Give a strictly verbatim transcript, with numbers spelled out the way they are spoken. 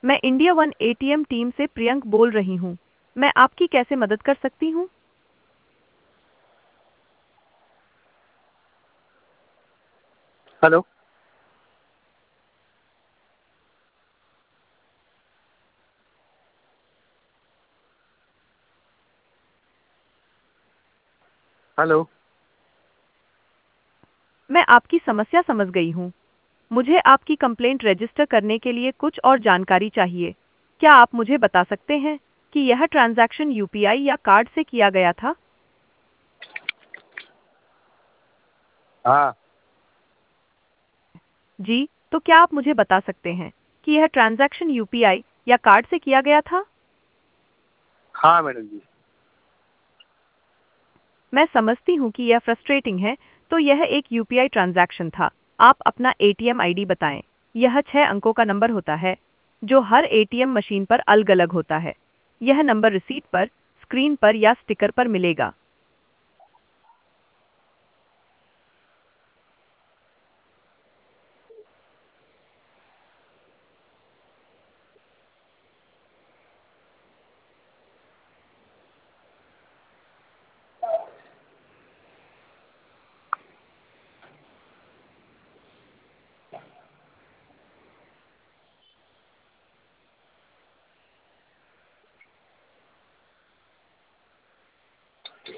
मैं India one ATM team से प्रियंक बोल रही हूँ। मैं आपकी कैसे मदद कर सकती हूँ? हेलो। हेलो। मैं आपकी समस्या समझ गई हूँ। मुझे आपकी कंप्लेंट रजिस्टर करने के लिए कुछ और जानकारी चाहिए। क्या आप मुझे बता सकते हैं कि यह ट्रांजैक्शन यूपीआई या कार्ड से किया गया था? हाँ। जी, तो क्या आप मुझे बता सकते हैं कि यह ट्रांजैक्शन यूपीआई या कार्ड से किया गया था? हाँ मैडम जी। मैं समझती हूँ कि यह फ्रस्ट्रेटिंग है, तो यह एक यूपीआई ट्रांजैक्शन था। आप अपना एटीएम आईडी बताएं। यह छह अंकों का नंबर होता है, जो हर एटीएम मशीन पर अलग-अलग होता है। यह नंबर रिसीट पर, स्क्रीन पर या स्टिकर पर मिलेगा।